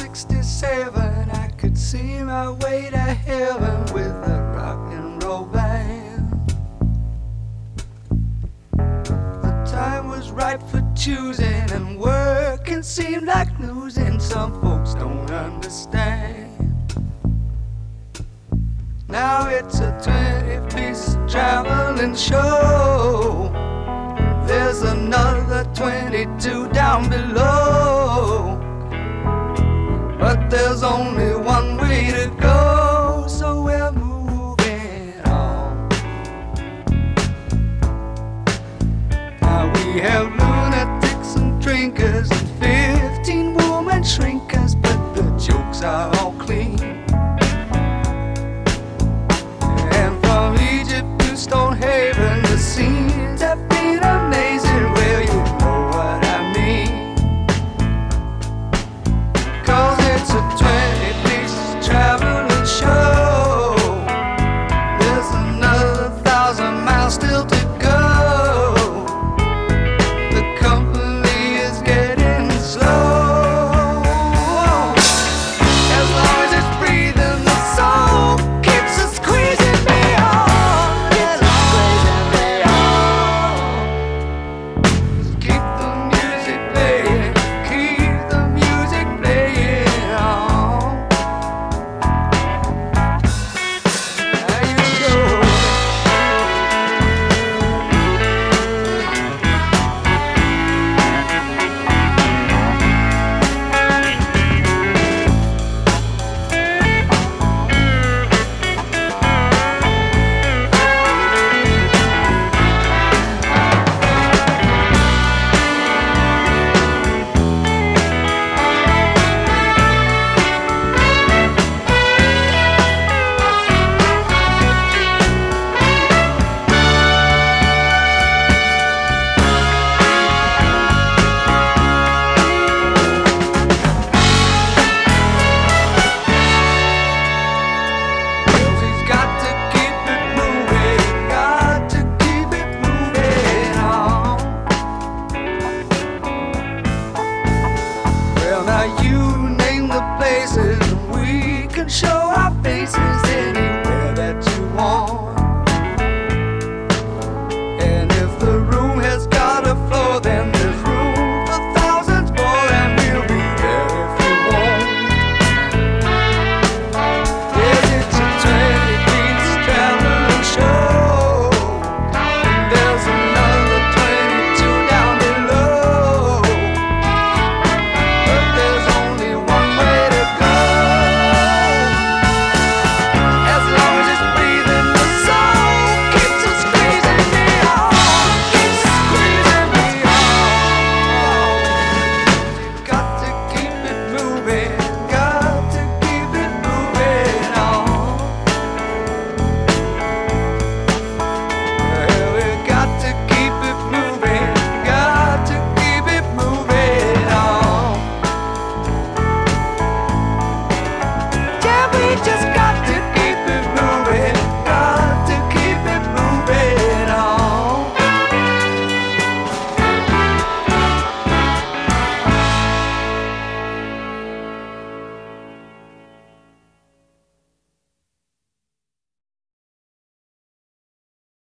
1967, I could see my way to heaven with a rock and roll band. The time was right for choosing, and working seemed like losing. Some folks don't understand. Now it's a 20-piece traveling show. There's another 22 down below, but there's only one way to go, so we're moving on. Now we have lunatics and drinkers and 15 woman shrinkers, but the jokes are all clean. And from Egypt to Stonehaven, the scenes have been amazing. Well, you know what I mean, 'cause it's a 20-piece traveling show. There's another 1,000 miles still to go. The company is getting slow. As long as it's breathing, the soul keeps us squeezing me on. Keeps us squeezing me on. Just keep the music playing, keep the music playing on. There you go. He's got to keep it moving, got to keep it moving on. Well, now you name the places we can show.